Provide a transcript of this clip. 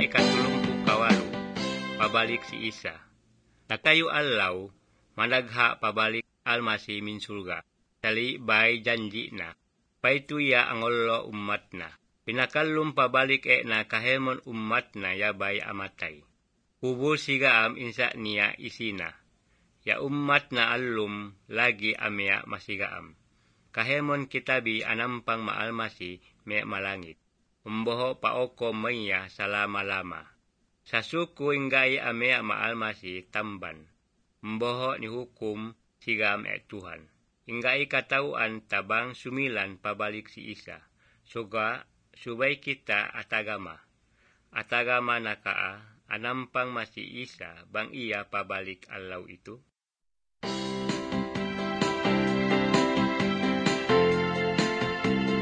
ikatulungpu pabalik si Isa. Natayo alaw, managha pabalik almasi min sulga. Sali bay janji na. Paituya ang olo umat na. Pinakalum pabalik na kahemon umat na yabay amatay. Ubul sigaam insa niya isina. Ya umat na alum lagi amya masigaam. Kahemon kitabi anampang maalmasi me malangit. Umboho paoko maya salama-lama. Sa suku inggay amya maalmasi tamban. Umboho ni hukum sigam Tuhan. Inggay katauan tabang sumilan pabalik si Isa. Suga subay kita atagama. Atagama nakaa anampang masi Isa bang iya pabalik alaw itu.